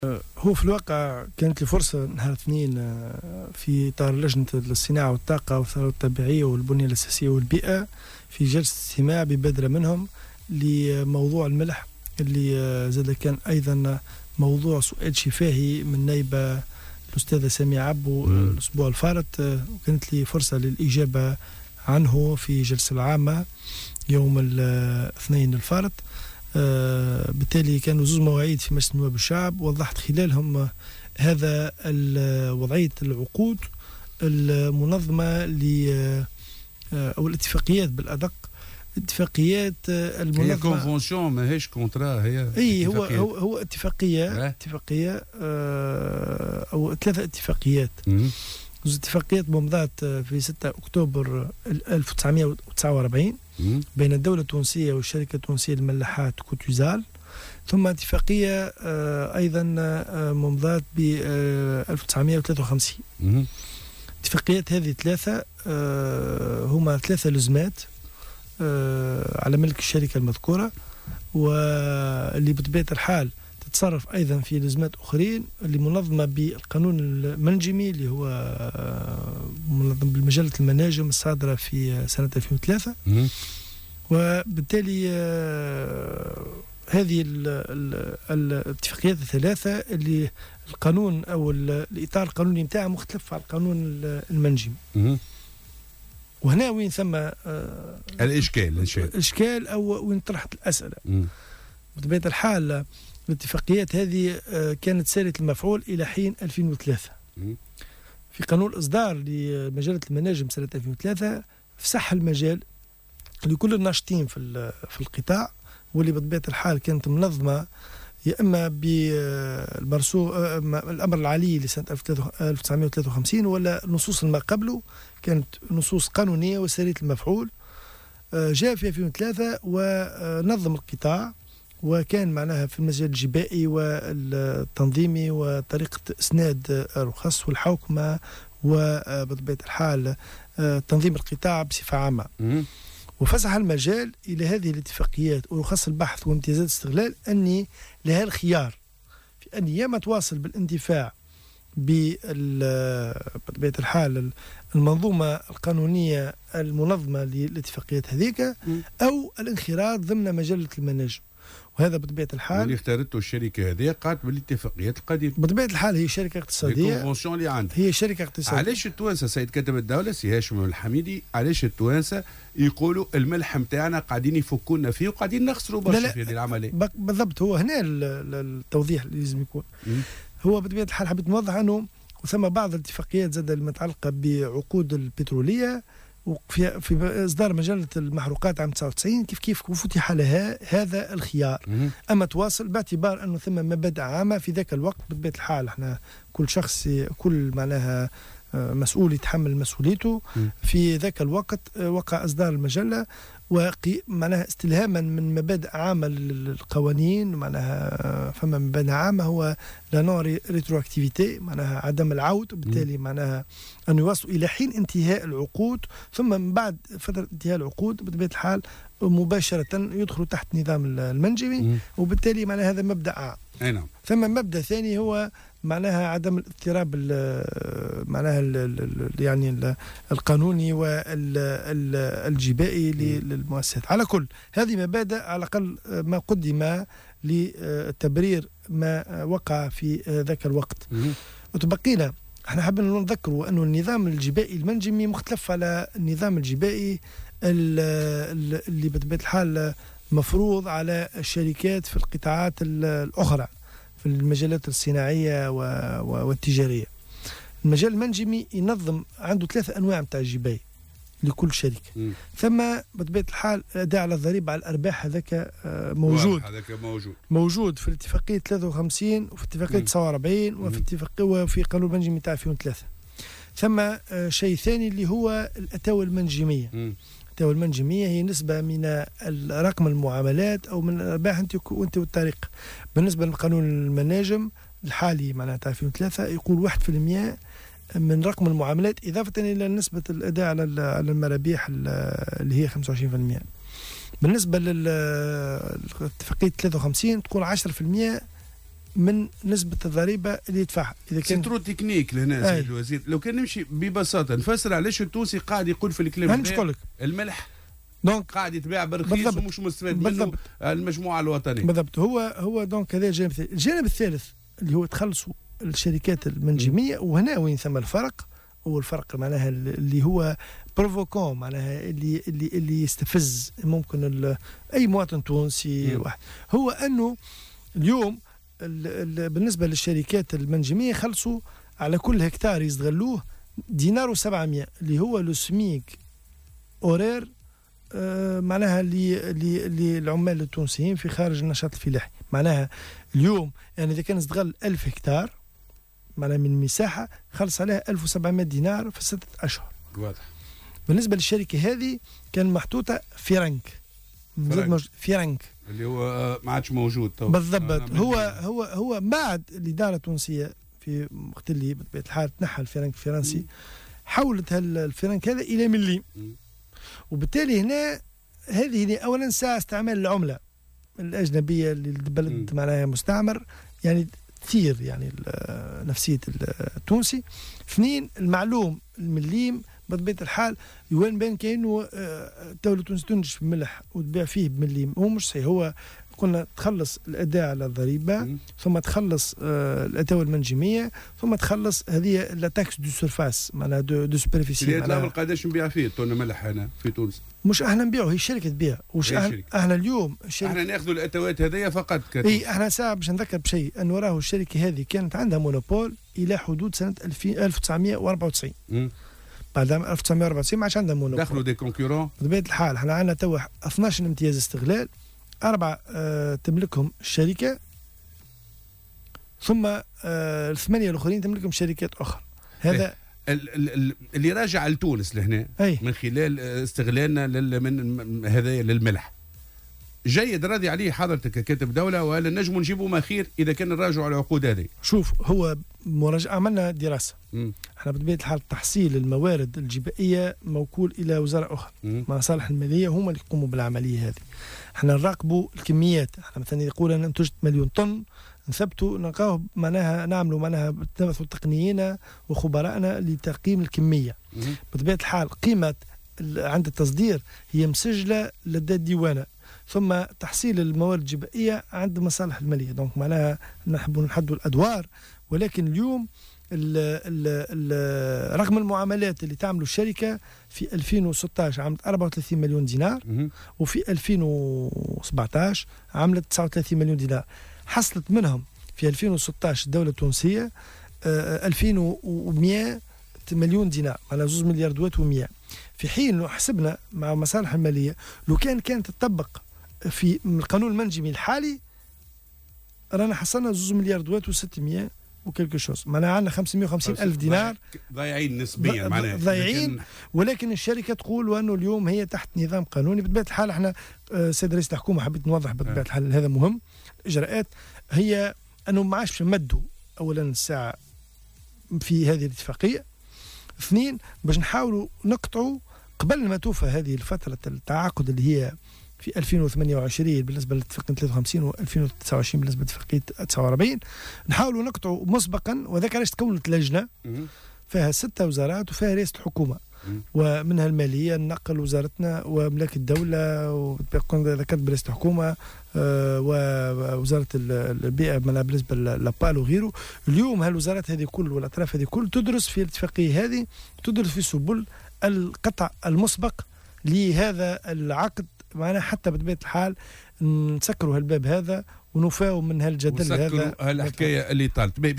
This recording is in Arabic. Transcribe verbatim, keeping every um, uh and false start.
هو في الواقع كانت لي فرصة نهار اثنين في إطار لجنة الصناعة والطاقة والثروة الطبيعية والبنية الأساسية والبيئة في جلسة استماع ببادرة منهم لموضوع الملح اللي زاد كان أيضا موضوع سؤال شفاهي من نائبة الأستاذة سامية عبو الأسبوع الفارط، وكانت لي فرصة للإجابة عنه في جلسة العامة يوم الاثنين الفارط. آه بالتالي كانوا زوج مواعيد في مجلس نواب الشعب، وضحت خلالهم هذا وضعية العقود المنظمة ل أو الاتفاقيات بالأدق، اتفاقيات المنظمة. هي كونفونسيون ماهيش كونترا، هي اي هو هو هو اتفاقية اتفاقية آه أو ثلاثة اتفاقيات. زوج اتفاقيات ممضات في ستة أكتوبر ألف وتسعمائة وتسعة وأربعين بين الدولة التونسية والشركة التونسية للملاحات كوتوزال، ثم اتفاقية أيضا ممضات ب ألف وتسعمائة وثلاثة وخمسين. اتفاقيات هذه ثلاثة هما ثلاثة لزمات على ملك الشركة المذكورة، واللي بطبيعة الحال تتصرف أيضا في لزمات أخرين اللي منظمة بالقانون المنجمي اللي هو منظم بالمجلة المناجم الصادرة في سنة ألفين وثلاثة. وبالتالي هذه الاتفاقيات الثلاثة اللي القانون أو الإطار القانوني متاعها مختلف عن القانون المنجمي. وهنا وين ثم الإشكال الإشكال أو وين طرحت الأسئلة. بطبيعة الحال الاتفاقيات هذه كانت سارية المفعول إلى حين ألفين وثلاثة. في قانون الإصدار لمجلة المناجم سنة ألفين وثلاثة فسح المجال لكل الناشطين في في القطاع، واللي بطبيعة الحال كانت منظمة يا إما بالمرسوم الأمر العالي لسنة ألف وتسعمائة وثلاثة وخمسين، ولا نصوص ما قبله كانت نصوص قانونية وسارية المفعول. جاء في ألفين وثلاثة ونظم القطاع، وكان معناها في المجال الجبائي والتنظيمي وطريقة إسناد الرخص والحوكمة وبطبيعة الحال تنظيم القطاع بصفة عامة. وفسح المجال إلى هذه الاتفاقيات ورخص البحث وامتيازات الاستغلال أني لها الخيار في أن يا ما تواصل بالاندفاع بطبيعة الحال المنظومة القانونية المنظمة للاتفاقيات هذيك، أو الانخراط ضمن مجلة المناجم. وهذا بطبيعة الحال اللي اختارته الشركة هذه قالت بالاتفاقيات القديمة. بطبيعة الحال هي شركة اقتصادية، اللي عندها هي شركة اقتصادية. علاش التوانسة سيد كاتب الدولة سي هاشم الحميدي، علاش التوانسة يقولوا الملح نتاعنا قاعدين يفكونا فيه وقاعدين نخسروا برشا في هذه العملية؟ بالضبط، هو هنا التوضيح اللي لازم يكون. هو بطبيعة الحال حبيت نوضح أنه ثم بعض الاتفاقيات زاد المتعلقة بعقود البترولية وفي في إصدار مجلة المحروقات عام تسعة وتسعين كيف كيف فتح لها هذا الخيار. أما تواصل باعتبار أنه ثم مبادئ عامة في ذاك الوقت. بطبيعة الحال احنا كل شخص كل معناها مسؤول يتحمل مسؤوليته. في ذاك الوقت وقع إصدار المجلة وقي معناها استلهاما من مبادئ عامة للقوانين. معناها فما مبادئ عامة هو لا نون ريتروأكتيفيتي، معناها عدم العود، وبالتالي معناها أن يواصلوا إلى حين انتهاء العقود، ثم من بعد فترة انتهاء العقود بطبيعة الحال مباشرة يدخلوا تحت نظام المنجمي. وبالتالي معناها هذا مبدأ عام. نعم. ثم مبدأ ثاني هو معناها عدم الاضطراب معناها ال ال يعني ال القانوني والجبائي للمؤسسات. على كل هذه مبادئ على الأقل ما قدم لتبرير ما وقع في ذاك الوقت. وتبقينا احنا حابين نذكروا أنه النظام الجبائي المنجمي مختلف على النظام الجبائي اللي بطبيعة الحال مفروض على الشركات في القطاعات الأخرى في المجالات الصناعية والتجارية. المجال المنجمي ينظم عنده ثلاثة أنواع متاع الجباي لكل شركة. م. ثم بطبيعة الحال أداء على الضريبة على الأرباح هذاك موجود هذاك موجود موجود في الاتفاقية ثلاثة وخمسين وفي الاتفاقية تسعة وأربعين وفي الاتفاقية وفي قانون المنجمي تاع ألفين وثلاثة. ثم شيء ثاني اللي هو الأتاوى المنجمية. م. الأتاوى المنجمية هي نسبة من رقم المعاملات أو من الأرباح أنت وأنت والطريق. بالنسبة لقانون المناجم الحالي معناتها ألفين وثلاثة يقول واحد في المئة من رقم المعاملات إضافة إلى نسبة الأداء على على المرابيح اللي هي خمسة وعشرين بالمئة. بالنسبة للاتفاقية ثلاثة وخمسين تقول عشرة بالمئة من نسبة الضريبة اللي يدفعها. إذا كان ترو تكنيك لهنا سيد الوزير، لو كان نمشي ببساطة نفسر علاش التونسي قاعد يقول في الكلام هذا الملح دونك قاعد يتباع برخيص ومش مستفاد منه المجموعة الوطنية. بالضبط. هو هو دونك هذا الجانب الثاني. الجانب الثالث اللي هو تخلصوا الشركات المنجمية، وهنا وين ثم الفرق، هو الفرق معناها اللي هو بروفوكون، معناها اللي اللي اللي يستفز ممكن اي مواطن تونسي واحد، هو انه اليوم ال ال بالنسبه للشركات المنجميه خلصوا على كل هكتار يستغلوه دينار وسبعمية اللي هو لو سميك اورير، آه معناها اللي اللي العمال التونسيين في خارج النشاط الفلاحي. معناها اليوم يعني اذا كان استغل ألف هكتار معناها من مساحه خلص عليها ألف وسبعمية دينار في ستة اشهر. واضح. بالنسبه للشركه هذه كان محطوطه فرنك فرنك, فرنك. اللي هو ما عادش موجود تو. بالضبط. هو هو هو بعد الاداره التونسيه في وقت اللي بطبيعه الحال تنحى الفرنك الفرنسي، حولت الفرنك هذا الى مليم، وبالتالي هنا هذه اولا ساعه استعمال العمله الاجنبيه للبلد معناها مستعمر، يعني تثير يعني نفسيه التونسي. اثنين، المعلوم المليم بطبيعه الحال يوان بين كانه الدوله التونسيه تنتج ملح وتبيع فيه بمليم، هو مش صحيح. هو قلنا تخلص الاداء على الضريبه، ثم تخلص الاتاوه المنجميه، ثم تخلص هذه لا تاكس دو سيرفاس معناها دو, دو سوبرفيسي. اللي يطلع قداش نبيع فيه طن ملح هنا في تونس؟ مش احنا نبيعه، هي الشركه تبيع. وش احنا, احنا اليوم احنا ناخذوا الاتوات هذيا فقط. اي احنا ساعه باش نذكر بشيء انه راهو الشركه هذه كانت عندها مونوبول الى حدود سنه ألف وتسعمية وأربعة وتسعين. امم بعد ألف وتسعمية وأربعة وتسعين ما عادش عندها مونوبول، دخلوا دي كونكورون. بطبيعه الحال احنا عندنا تو اثناش امتياز استغلال، أربعة آه تملكهم الشركة، ثم آه الثمانية الآخرين تملكهم شركات أخرى. هذا اللي راجع لتونس لهنا أي. من خلال استغلالنا من هذا للملح جيد راضي عليه حضرتك ككاتب دولة، ولا نجم نجيبوا ما خير إذا كان نراجعوا على العقود هذه؟ شوف، هو مراجعة عملنا دراسة. م. احنا بطبيعة الحال تحصيل الموارد الجبائية موكول إلى وزارة أخرى، مصالح المالية هم اللي يقوموا بالعملية هذه. احنا نراقبوا الكميات. احنا مثلا يقول أنا انتجت مليون طن، نثبتوا نلقاوه معناها نعملوا معناها بالتمثل تقنيين وخبرائنا لتقييم الكمية. م. بطبيعة الحال قيمة عند التصدير هي مسجلة لدى الديوانة، ثم تحصيل الموارد الجبائية عند مصالح المالية. دونك معناها نحبوا نحدوا الأدوار، ولكن اليوم ال ال ال رغم المعاملات اللي تعملوا الشركة في ألفين وستة عشر عملت أربعة وثلاثين مليون دينار، وفي ألفين وسبعة عشر عملت تسعة وثلاثين مليون دينار. حصلت منهم في ألفين وستة عشر الدولة التونسية ألفين ومئة مليون دينار، على زوج مليار دوات ومئة، في حين لو حسبنا مع مصالح المالية لو كان كانت تطبق في القانون المنجمي الحالي رانا حصلنا زوج مليار دوات وستمية وكلكو شوز، معناها عندنا خمسمية وخمسين ألف دينار ضايعين نسبيا، معناها ضايعين. ولكن الشركة تقول أنه اليوم هي تحت نظام قانوني. بطبيعة الحال احنا سيد رئيس الحكومة حبيت نوضح بطبيعة الحال هذا مهم. الإجراءات هي أنه ما عادش نمدوا أولا الساعة في هذه الاتفاقية، اثنين باش نحاولوا نقطعوا قبل ما توفى هذه الفترة التعاقد اللي هي في ألفين وثمانية وعشرين بالنسبة لاتفاقية ثلاثة وخمسين و ألفين وتسعة وعشرين بالنسبة لاتفاقية تسعة وأربعين، نحاولوا نقطعوا مسبقا. وذاك علاش تكونت لجنة فيها ستة وزارات وفيها رئاسة الحكومة، ومنها المالية، النقل، وزارتنا، وملاك الدولة، وذكرت برئاسة الحكومة، ووزارة البيئة بالنسبة للابال وغيره. اليوم هالوزارات هذه كل والأطراف هذه كل تدرس في الاتفاقية هذه، تدرس في سبل القطع المسبق لهذا العقد، معنا حتى بطبيعة الحال نسكروا هالباب هذا ونفاو من هالجدل هذا هالحكاية اللي طالت.